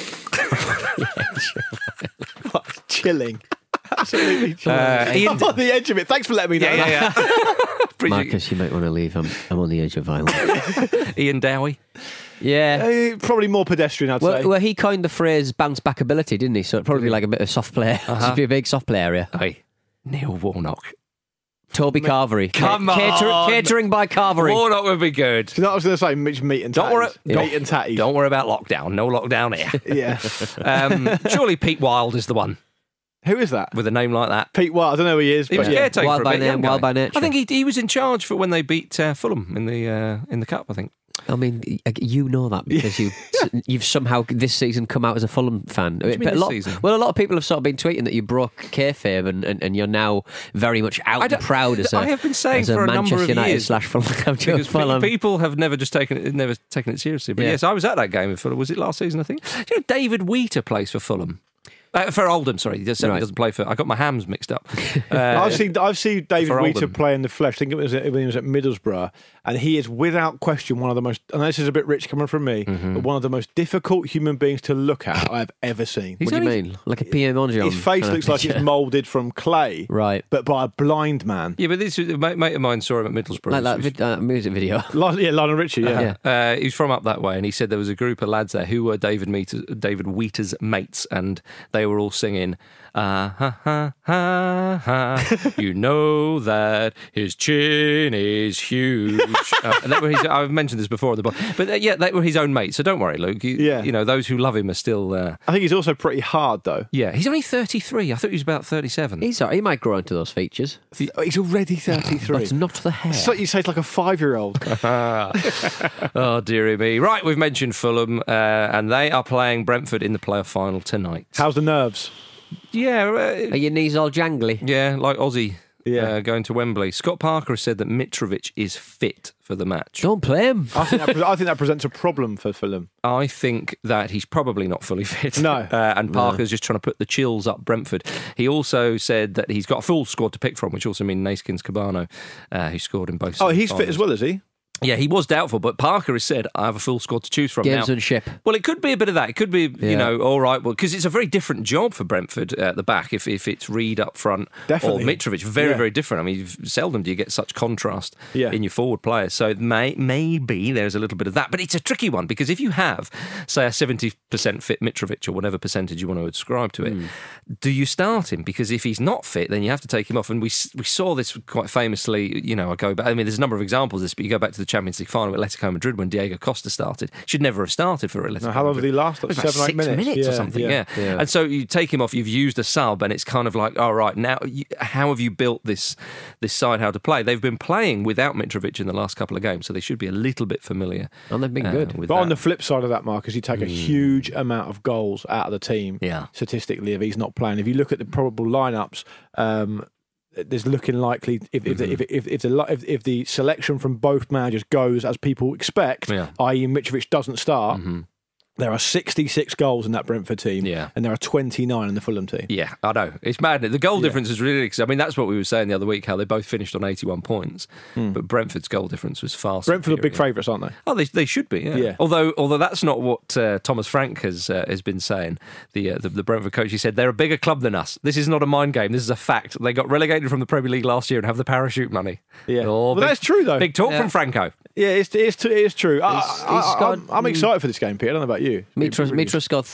Chilling. Absolutely chilling. Ian- I'm on the edge of it. Thanks for letting me know. Yeah. Marcus, you might want to leave. I'm on the edge of violence. Ian Dowie. Yeah. Probably more pedestrian, I'd say. Well, he coined the phrase bounce back ability, didn't he? So it'd probably be like a bit of soft play. It'd be a big soft play area. Hey, Neil Warnock. Toby Carvery. Come on. Catering by Carvery. Warnock would be good. Do you know what I was going to say? Meat and tatties. Don't worry. Meat and tatties. Don't worry about lockdown. No lockdown here. Yeah. Surely Pete Wilde is the one Who is that? with a name like that. Pete Wild. I don't know who he is. He was but caretaker Wild for a by bit, name, young guy. wild by nature. I think he was in charge for when they beat Fulham in the cup. I think. I mean, you know that because you've somehow this season come out as a Fulham fan. do you mean a lot, this season? well, a lot of people have sort of been tweeting that you broke kayfabe and you're now very much out and proud as a I have been saying as a for a number Manchester of United years / Fulham. because Fulham. people have never taken it seriously. But Yeah. yes, I was at that game with Fulham. Was it last season? I think. Do you know David Wheater plays for Fulham? For Oldham, sorry. He certainly doesn't play for... I got my hams mixed up. I've seen David for Wheater Oldham. play in the flesh. I think it was when he was at Middlesbrough, and he is without question one of the most, and this is a bit rich coming from me, but one of the most difficult human beings to look at I have ever seen. What do you mean? Like a Pierre Mongeon? His face looks like it's moulded from clay, right? But by a blind man. Yeah, but this a mate of mine saw him at Middlesbrough. Like that music video. Lionel Richie, yeah. He's from up that way, and he said there was a group of lads there who were David Wheater's mates, and they were all singing, ha ha ha ha, you know that his chin is huge. And that were I've mentioned this before on the book, but they were his own mates. So don't worry, Luke. You know, those who love him are still. I think he's also pretty hard, though. Yeah, he's only 33. I thought he was about 37. He might grow into those features. He's already 33. That's not the hair. It's like you say, it's like a 5-year-old. Oh, dearie me. Right, we've mentioned Fulham, and they are playing Brentford in the playoff final tonight. How's the nerves? Yeah. Are your knees all jangly? Yeah, like Ozzy. Going to Wembley. Scott Parker has said that Mitrovic is fit for the match. Don't play him. I think that presents a problem for Fulham. I think that he's probably not fully fit. No. And Parker's just trying to put the chills up Brentford. He also said that he's got a full squad to pick from, which also means Neeskens Cabano, who scored in both. Oh, he's fit as well, is he? Yeah, he was doubtful, but Parker has said, I have a full squad to choose from now. Gamesmanship. Well, it could be a bit of that. It could be, all right, well, because it's a very different job for Brentford at the back if it's Reed up front Definitely. or Mitrovic. Very, very different. I mean, seldom do you get such contrast in your forward players. So maybe there's a little bit of that. But it's a tricky one because if you have, say, a 70% fit Mitrovic or whatever percentage you want to ascribe to it, do you start him? Because if he's not fit, then you have to take him off. And we saw this quite famously, I go back. I mean, there's a number of examples of this, but you go back to the Champions League final at Atletico Madrid when Diego Costa started. Should never have started for Atletico. How long did he last? Like 7 or 8 minutes? Or something, yeah. And so you take him off, you've used a sub, and it's kind of like, all right, now how have you built this side how to play? They've been playing without Mitrovic in the last couple of games, so they should be a little bit familiar. And they've been good. But on the flip side of that, Marcus, you take a huge amount of goals out of the team statistically if he's not playing. If you look at the probable lineups, there's looking likely if the selection from both managers goes as people expect, i.e. Mitrovic doesn't start, there are 66 goals in that Brentford team, and there are 29 in the Fulham team. Yeah, I know. It's madness. The goal difference is ridiculous. I mean, that's what we were saying the other week, how they both finished on 81 points, but Brentford's goal difference was far superior. Brentford are big favourites, aren't they? Oh, they should be, yeah. Although that's not what Thomas Frank has been saying, the Brentford coach. He said, they're a bigger club than us. This is not a mind game. This is a fact. They got relegated from the Premier League last year and have the parachute money. Yeah. That's true, though. Big talk from Franco. Yeah, it is true. I'm excited for this game, Peter. I don't know about you. Mitros got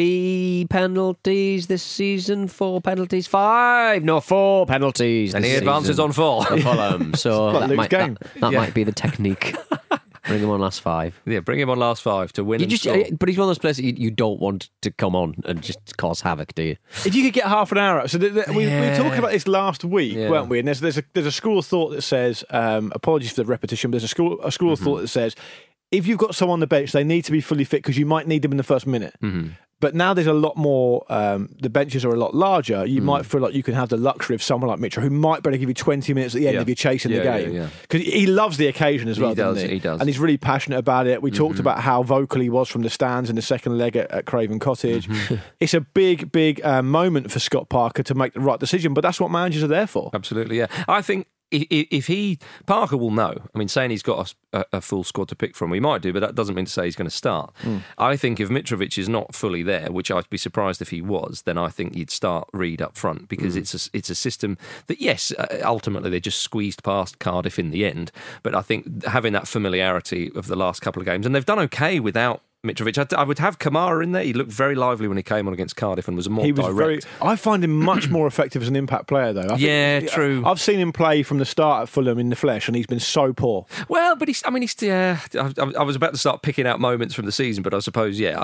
3 penalties this season, 4 penalties, 5. No, 4 penalties. And he advances on 4. Fulham. So like that might be the technique. Bring him on last 5. Yeah, bring him on last 5 to win. But he's one of those players that you don't want to come on and just cause havoc, do you? If you could get half an hour out. So we were talking about this last week, weren't we? And there's a school of thought that says, apologies for the repetition, but there's a school of thought that says, if you've got someone on the bench, they need to be fully fit because you might need them in the first minute. But now there's a lot more, the benches are a lot larger. You might feel like you can have the luxury of someone like Mitchell who might better give you 20 minutes at the end if you're chasing the game. Because he loves the occasion as well, he does. And he's really passionate about it. We talked about how vocal he was from the stands in the second leg at Craven Cottage. It's a big, big moment for Scott Parker to make the right decision, but that's what managers are there for. Absolutely, yeah. I think if Parker will know. I mean, saying he's got a full squad to pick from, he might do, but that doesn't mean to say he's going to start. I think if Mitrovic is not fully there, which I'd be surprised if he was, then I think you'd start Reed up front because it's a system that, yes, ultimately they just squeezed past Cardiff in the end, but I think having that familiarity of the last couple of games, and they've done okay without Mitrovic. I would have Kamara in there. He looked very lively when he came on against Cardiff and was more direct. I find him much more effective as an impact player, though. True. I've seen him play from the start at Fulham in the flesh, and he's been so poor. Well, but I was about to start picking out moments from the season, but I suppose, he's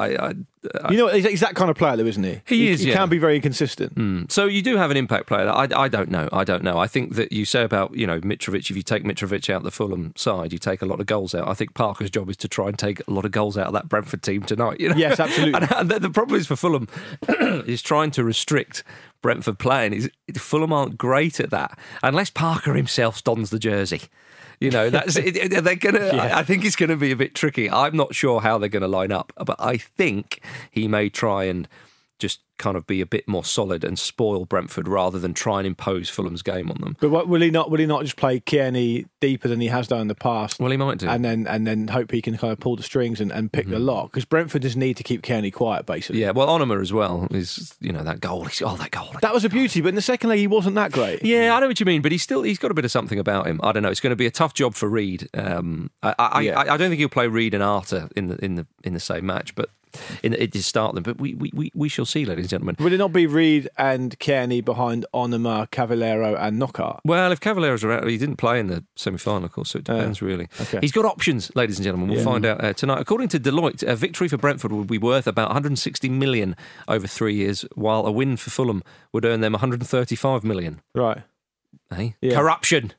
that kind of player, though, isn't he? He can be very inconsistent. So you do have an impact player. I don't know. I think that you say about Mitrovic. If you take Mitrovic out the Fulham side, you take a lot of goals out. I think Parker's job is to try and take a lot of goals out of that Brentford team tonight. Yes, absolutely. And the problem is for Fulham is trying to restrict Brentford playing. Fulham aren't great at that unless Parker himself dons the jersey. That's they're gonna. I think it's going to be a bit tricky. I'm not sure how they're going to line up, but I think he may try and just kind of be a bit more solid and spoil Brentford rather than try and impose Fulham's game on them. But will he not just play Kearney deeper than he has done in the past? Well, he might do. And then hope he can kind of pull the strings and pick the lock. Because Brentford just need to keep Kearney quiet, basically. Yeah, well, Onuma as well is, that goal. That goal. That was a beauty, but in the second leg he wasn't that great. Yeah, I know what you mean, but he's got a bit of something about him. I don't know. It's going to be a tough job for Reed. I don't think he'll play Reed and Arter in the same match, but it did start them. But we shall see, ladies and gentlemen. Will it not be Reed and Kearney behind Onuma, Cavallero and Knockaert? Well, if Cavallero's around, he didn't play in the semi-final, of course, so it depends really. Okay. He's got options, ladies and gentlemen. We'll find out tonight. According to Deloitte, a victory for Brentford would be worth about 160 million over 3 years, while a win for Fulham would earn them 135 million. Right. Hey? Yeah. Corruption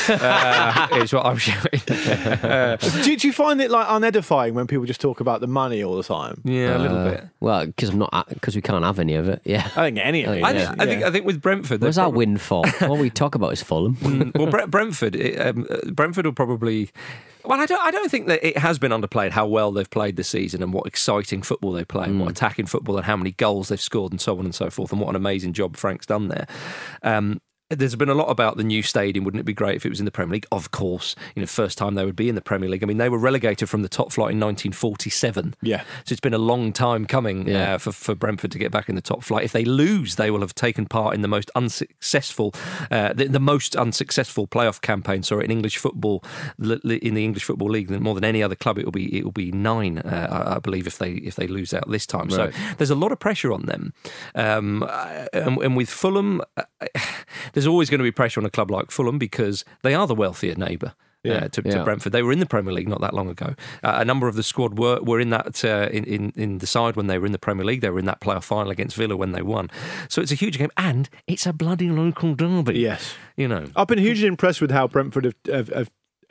is what I'm showing. Do you find it like unedifying when people just talk about the money all the time? Yeah, a little bit. Well, because we can't have any of it. Yeah, I think any of it. I think with Brentford, where's our win for? All we talk about is Fulham. Well, Brentford will probably. Well, I don't think that it has been underplayed how well they've played this season and what exciting football they play, and what attacking football and how many goals they've scored and so on and so forth, and what an amazing job Frank's done there. There's been a lot about the new stadium. Wouldn't it be great if it was in the Premier League? Of course. First time they would be in the Premier League. I mean, they were relegated from the top flight in 1947. Yeah. So it's been a long time coming for Brentford to get back in the top flight. If they lose, they will have taken part in the most unsuccessful, the most unsuccessful playoff campaign. Sorry, in English football, in the English Football League, more than any other club, it will be 9, I believe, if they lose out this time. Right. So there's a lot of pressure on them, and with Fulham. There's always going to be pressure on a club like Fulham because they are the wealthier neighbour to Brentford. They were in the Premier League not that long ago. A number of the squad were in that in the side when they were in the Premier League. They were in that playoff final against Villa when they won. So it's a huge game, and it's a bloody local derby. Yes, I've been hugely impressed with how Brentford have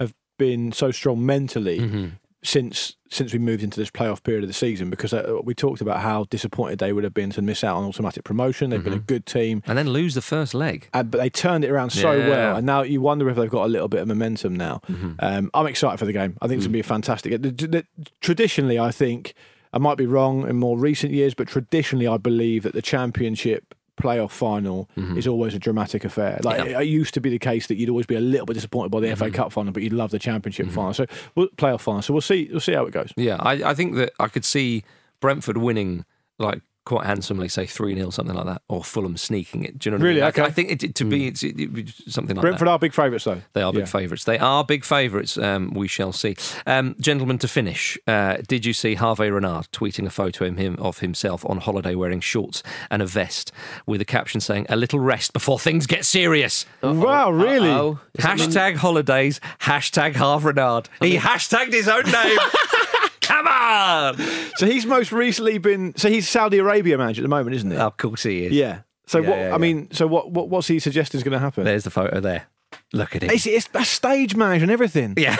been so strong mentally. Since we moved into this playoff period of the season, because we talked about how disappointed they would have been to miss out on automatic promotion. They've been a good team. And then lose the first leg. But they turned it around so well, and now you wonder if they've got a little bit of momentum now. I'm excited for the game. I think it's going to be a fantastic... Traditionally, I think, I might be wrong in more recent years, but traditionally I believe that the Championship playoff final is always a dramatic affair. It used to be the case that you'd always be a little bit disappointed by the FA Cup final, but you'd love the Championship final. So playoff final. So we'll see how it goes. Yeah, I think that I could see Brentford winning quite handsomely, say 3-0, something like that, or Fulham sneaking it. Do you know what really? I mean? Okay. I think it'd be something like Brentford that. are big favourites, though. They are big favourites. They are big favourites. We shall see. Gentlemen, to finish, did you see Hervé Renard tweeting a photo of himself on holiday wearing shorts and a vest with a caption saying, "A little rest before things get serious"? Wow, really? Hashtag holidays, hashtag Hervé Renard. He hashtagged his own name. Come on! So he's most recently been... So he's Saudi Arabia manager at the moment, isn't he? Of course he is. Yeah. So what's he suggesting is going to happen? There's the photo there. Look at him. It's a stage manager and everything. Yeah.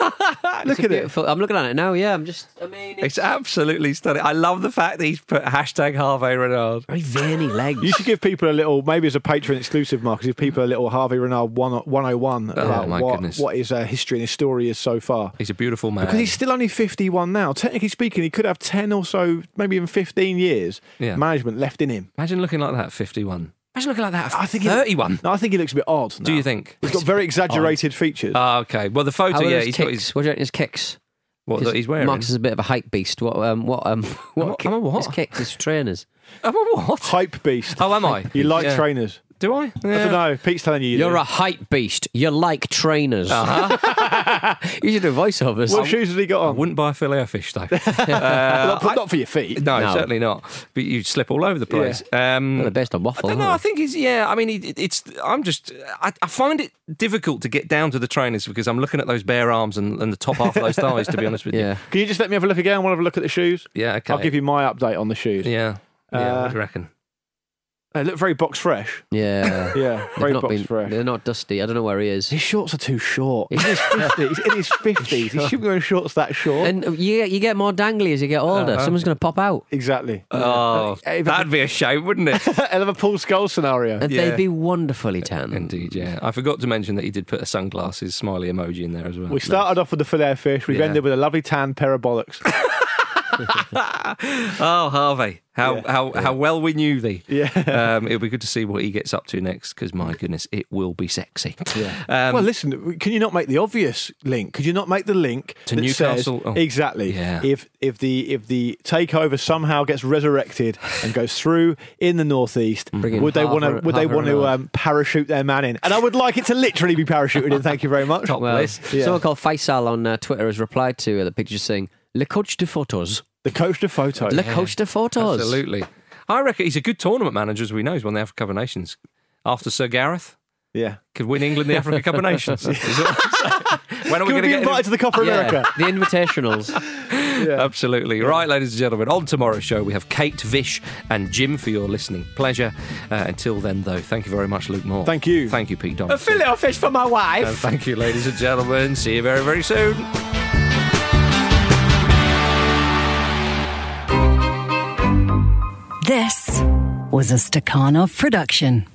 Look at it. I'm looking at it now. Yeah, it's absolutely stunning. I love the fact that he's put hashtag Hervé Renard. Very veiny legs. You should give people a little, maybe as a Patreon exclusive, Marcus, give people a little Hervé Renard 101 about what his history and his story is so far. He's a beautiful man. Because he's still only 51 now. Technically speaking, he could have 10 or so, maybe even 15 years management left in him. Imagine looking like that at 51. Imagine looking like that at 31. I think he looks a bit odd now. Do you think? He's got very exaggerated features. Oh, okay. Well, the photo, he's got his... What do you reckon his kicks? What that he's wearing? Marcus is a bit of a hype beast. What? I'm a what? His kicks, his trainers. I'm a what? Hype beast. Oh, am I? You like trainers. Do I? Yeah. I don't know. Pete's telling you. You're a hype beast. You like trainers. You should do voiceovers. What shoes has he got on? I wouldn't buy a fillet of fish, though. Not for your feet. No, certainly not. But you slip all over the place. Well, they're based on waffle. I don't know. I think he's. Yeah. I mean, I find it difficult to get down to the trainers because I'm looking at those bare arms and the top half of those thighs. To be honest with you. Can you just let me have a look again? I want to have a look at the shoes. Yeah. Okay. I'll give you my update on the shoes. Yeah. What do you reckon? They look very box fresh. Yeah. Yeah, very box fresh. They're not dusty. I don't know where he is. His shorts are too short. He's in his 50s. He's in his 50s. He shouldn't be wearing shorts that short. And you get more dangly as you get older. Someone's going to pop out. Exactly. Oh, that'd be a shame, wouldn't it? A Liverpool Skull scenario. And they'd be wonderfully tan. Indeed, yeah. I forgot to mention that he did put a sunglasses smiley emoji in there as well. We started off with the filet fish. We've ended with a lovely tan pair of bollocks. Oh, Harvey, how well we knew thee. Yeah. It'll be good to see what he gets up to next, because my goodness, it will be sexy. Yeah. Well, listen, can you not make the obvious link? Could you not make the link to that Newcastle? Says, exactly. Yeah. If the takeover somehow gets resurrected and goes through in the northeast, would they want to parachute their man in? And I would like it to literally be parachuted in. Thank you very much. Someone called Faisal on Twitter has replied to the picture saying, Le coach de photos. The coach de photos. Le coach de photos. Absolutely. I reckon he's a good tournament manager, as we know. He's won the Africa Cup of Nations. After Sir Gareth. Yeah. Could win England the Africa Cup of Nations. When are we going to get invited to the Copa America? The invitationals. Absolutely. Right, ladies and gentlemen, on tomorrow's show we have Kate, Vish and Jim for your listening pleasure. Until then, though, thank you very much, Luke Moore. Thank you. Thank you, Pete Donaldson. A fillet of fish for my wife. And thank you, ladies and gentlemen. See you very, very soon. This was a Stakhanov production.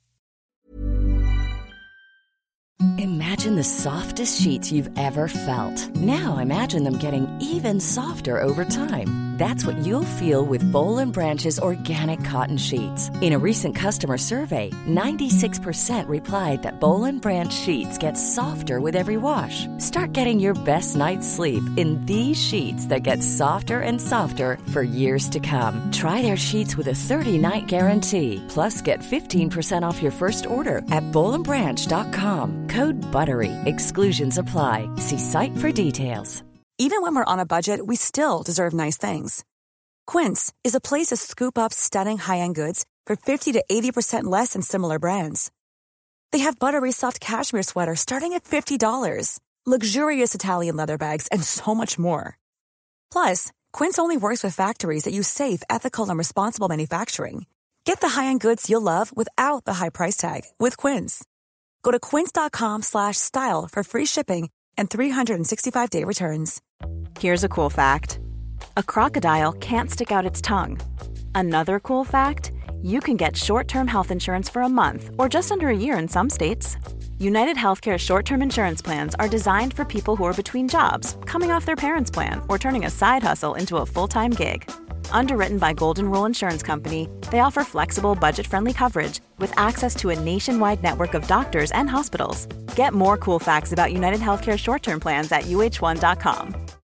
Imagine the softest sheets you've ever felt. Now imagine them getting even softer over time. That's what you'll feel with Boll & Branch's organic cotton sheets. In a recent customer survey, 96% replied that Boll & Branch sheets get softer with every wash. Start getting your best night's sleep in these sheets that get softer and softer for years to come. Try their sheets with a 30-night guarantee. Plus, get 15% off your first order at bollandbranch.com. Code BUTTERY. Exclusions apply. See site for details. Even when we're on a budget, we still deserve nice things. Quince is a place to scoop up stunning high-end goods for 50 to 80% less than similar brands. They have buttery soft cashmere sweaters starting at $50, luxurious Italian leather bags, and so much more. Plus, Quince only works with factories that use safe, ethical, and responsible manufacturing. Get the high-end goods you'll love without the high price tag with Quince. Go to quince.com/style for free shipping and 365-day returns. Here's a cool fact. A crocodile can't stick out its tongue. Another cool fact, you can get short-term health insurance for a month or just under a year in some states. United Healthcare short-term insurance plans are designed for people who are between jobs, coming off their parents' plan, or turning a side hustle into a full-time gig. Underwritten by Golden Rule Insurance Company, they offer flexible, budget-friendly coverage with access to a nationwide network of doctors and hospitals. Get more cool facts about United Healthcare short-term plans at uh1.com.